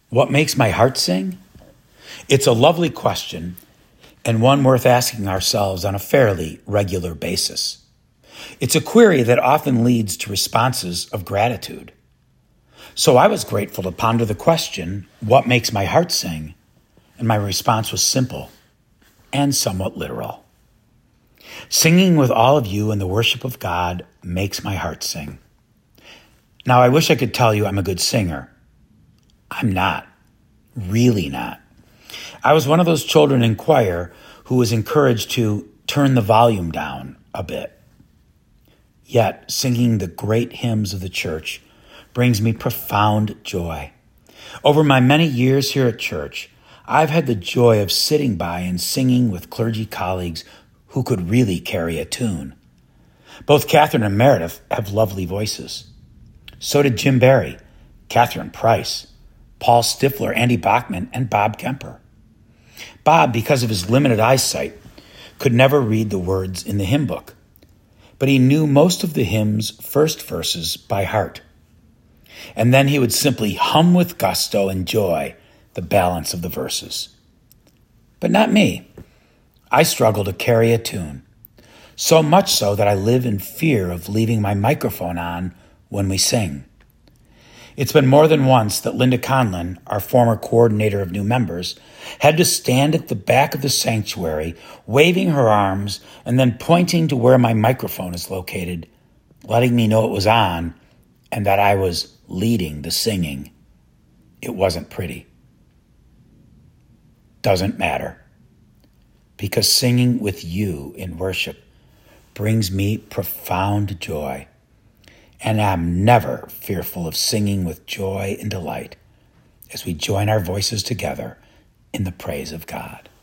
What makes my heart sing? It's a lovely question and one worth asking ourselves on a fairly regular basis. It's a query that often leads to responses of gratitude. So I was grateful to ponder the question, what makes my heart sing? And my response was simple and somewhat literal. Singing with all of you in the worship of God makes my heart sing. Now, I wish I could tell you I'm a good singer. I'm not. Really not. I was one of those children in choir who was encouraged to turn the volume down a bit. Yet, singing the great hymns of the church brings me profound joy. Over my many years here at church, I've had the joy of sitting by and singing with clergy colleagues who could really carry a tune. Both Catherine and Meredith have lovely voices. So did Jim Barry, Catherine Price, Paul Stifler, Andy Bachman, and Bob Kemper. Bob, because of his limited eyesight, could never read the words in the hymn book, but he knew most of the hymn's first verses by heart. And then he would simply hum with gusto and joy the balance of the verses. But not me. I struggle to carry a tune, so much so that I live in fear of leaving my microphone on when we sing. It's been more than once that Linda Conlon, our former coordinator of new members, had to stand at the back of the sanctuary, waving her arms and then pointing to where my microphone is located, letting me know it was on and that I was leading the singing. It wasn't pretty. Doesn't matter. Because singing with you in worship brings me profound joy. And I'm never fearful of singing with joy and delight as we join our voices together in the praise of God.